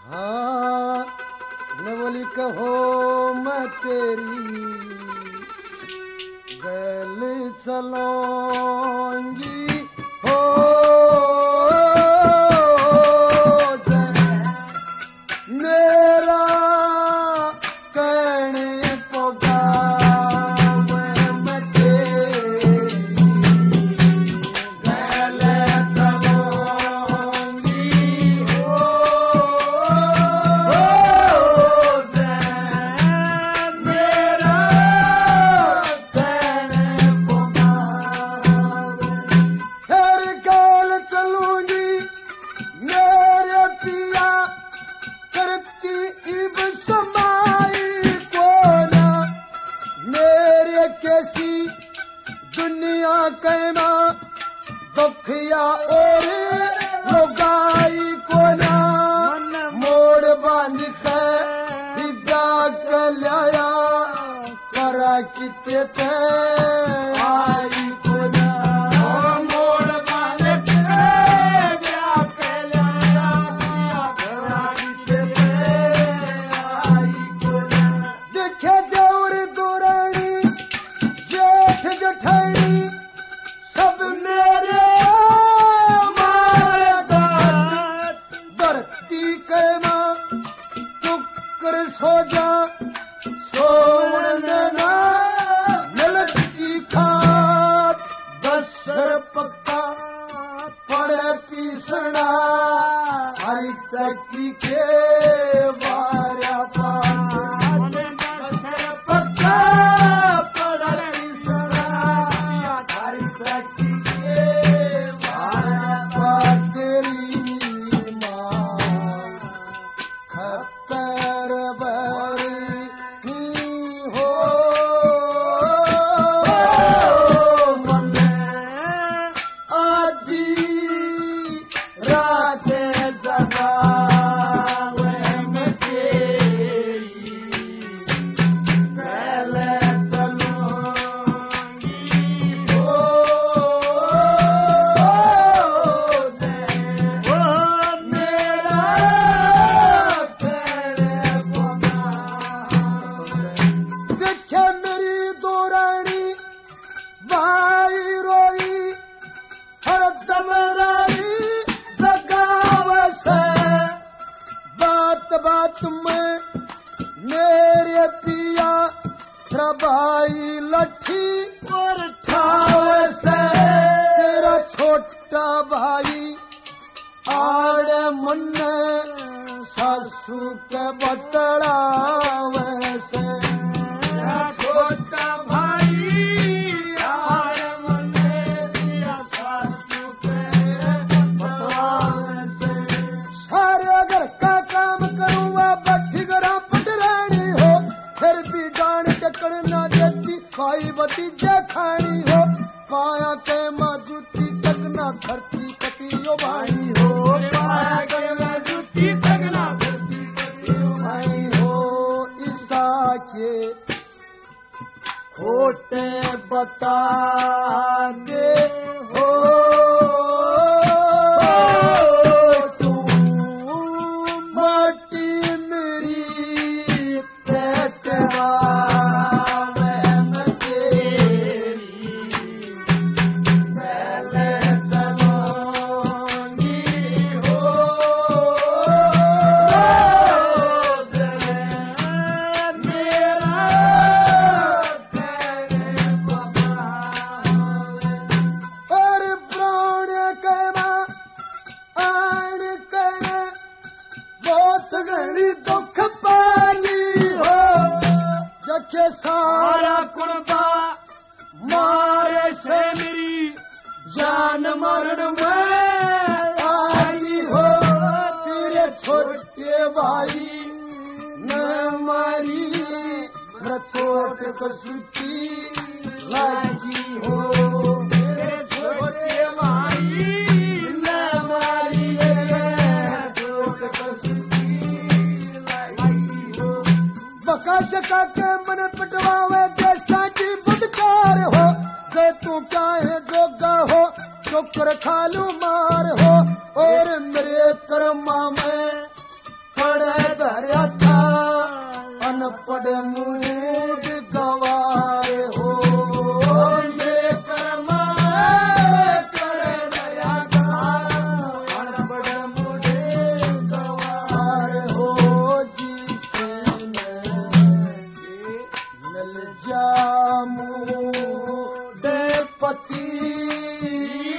हाँ न बोली कहो मैं तेरी गल चलूंगी हो मेरा कहने पोगा मैं तेरी गल चलूंगी हो मेरा कहने पोगा फिर गल चलूंगी मेरे पिया करती इब समाई को ना मेरे कैसी दुनिया कहना दुखिया और लोगाई को ना मोड़ बांध कर विदा लाया करा किते ते आई को ना मोड़ बांध कर विदा लाया करा किते ते आई को ना देखे देवर दोरानी जेठ जठानी सब मेरे मारे धरती के माँ टुकर सो जा सोने ना मिलत की खाट दसर पक्का पड़े पीसना हरी तकी के वारा पाट दसर पक्का पड़े पीसना हरी तकी के वारा पाट तेरी माँ खप्पर बरनी हो आधी रात जगावे मैं तेरी गल चलूंगी हो मेरा कहने पोगा देखे मेरी दोरानी भाई रोई हर दम रानी जगावे से बात बात में मेरे पिया भाई लठी और ठावे से तेरा छोटा भाई आड़े मन सासू के बतड़ावे से तेरा छोटा भाई आड़े मन सासू के बतड़ावे से सारे घर का काम करूँगा बठी गरा पटरानी हो फिर भी डांड टकड़ ना देती भाई भतीजे खानी हो पाया के मजूती तक ना धरती कतियो भाई हो पाया के मजूती तक ना धरती कतियो भाई हो ईसा के खोटे बता दे हो तू माटी मेरी पेटवा में तेरी गल चलूंगी हो मेरा कहने पोगा और प्राण कहना आन कहना बहुत घड़ी दुख पाली हो जखे सारा कुर्बा मारे से मेरी जान मरण में आई हो तेरे छोटे भाई न मारी न चोट कसूती लागी हो तेरे छोटे भाई न मारी चोट कसूती लागी हो बका शका के मन पटवावे जैसा की बुदकार हो जे तू क्या है जोगा हो चोकर खालू मार हो और मेरे कर्मा में पड़ अनपढ़ मूड गवार हो ये कर्मा करे दया अनपढ़ मूड गवार हो जिसने मिल जामू